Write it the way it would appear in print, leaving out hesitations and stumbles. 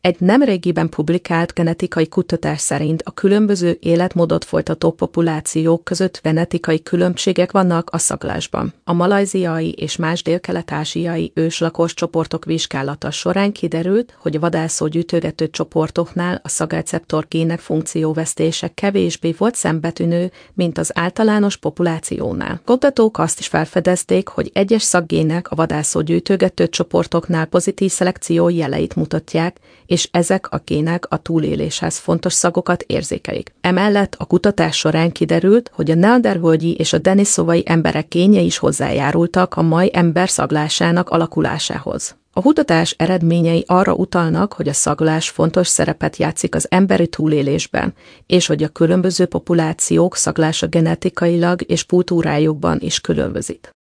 Egy nemrégiben publikált genetikai kutatás szerint a különböző életmódot folytató populációk között genetikai különbségek vannak a szaglásban. A malajziai és más délkelet-ázsiai őslakos csoportok vizsgálata során kiderült, hogy a vadászó gyűjtögető csoportoknál a szagreceptor gének funkcióvesztése kevésbé volt szembetűnő, mint az általános populációnál. Kutatók azt is felfedezték, hogy egyes szaggének a vadászó gyűjtögető csoportoknál pozitív szelekció jeleit mutatják, és ezek a gének a túléléshez fontos szagokat érzékelik. Emellett a kutatás során kiderült, hogy a neandervölgyi és a deniszovai emberek génjei is hozzájárultak a mai ember szaglásának alakulásához. A kutatás eredményei arra utalnak, hogy a szaglás fontos szerepet játszik az emberi túlélésben, és hogy a különböző populációk szaglása genetikailag és kultúrájukban is különbözik.